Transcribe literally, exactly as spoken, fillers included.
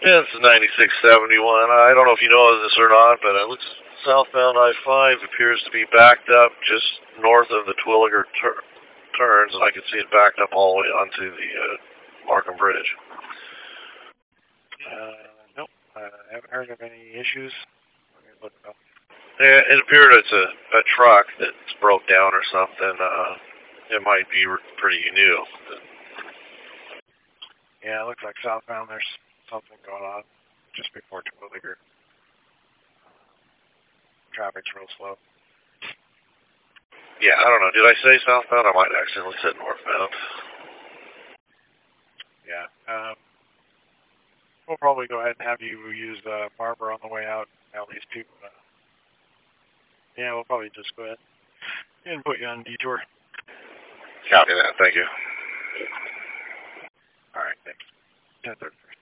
Yeah, it's ninety-six seventy-one. I don't know if you know this or not, but it looks southbound I five appears to be backed up just north of the Twilliger tur turns, and I can see it backed up all the way onto the uh, Markham Bridge. Uh, nope, I haven't heard of any issues. Let me look it up. Yeah, it appeared it's a, a truck that's broke down or something. Uh, it might be pretty new. Yeah, it looks like southbound there's something going on just before Twilliger. Traffic's real slow. Yeah, I don't know. Did I say southbound? I might accidentally said northbound. Yeah. Um, we'll probably go ahead and have you use uh, Barber on the way out, at least two. Uh, yeah, we'll probably just go ahead and put you on detour. Copy that. Thank you. All right, thanks. ten thirty.